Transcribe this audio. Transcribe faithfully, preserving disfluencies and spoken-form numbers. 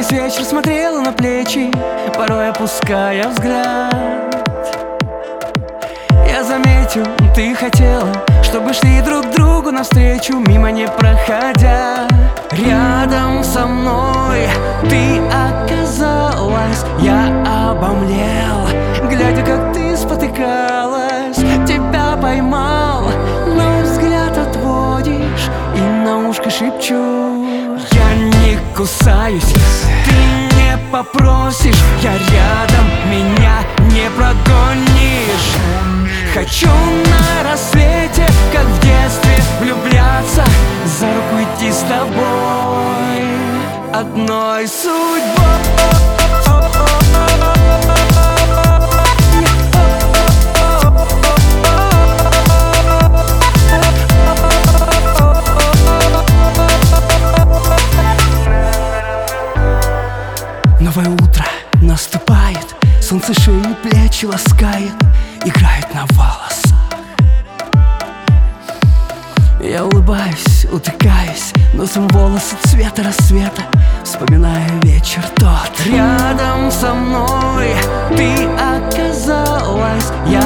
весь вечер смотрела на плечи, порой опуская взгляд. Я заметил, ты хотела, чтобы шли друг другу навстречу, мимо не проходя. Рядом со мной ты оказалась, я обомлел, глядя, как ты спотыкалась. Тебя поймал, но взгляд отводишь и на ушко шепчу: я не кусаюсь, ты не попросишь, я рядом, меня не прогонишь. Хочу на рассвете, как в детстве, влюбляться, за руку идти с тобой одной судьбой. Новое утро наступает, солнце шеи и плечи ласкает, играет на волосах. Я улыбаюсь, утыкаюсь носом в волосы цвета рассвета, вспоминая вечер тот. Рядом со мной ты оказалась, я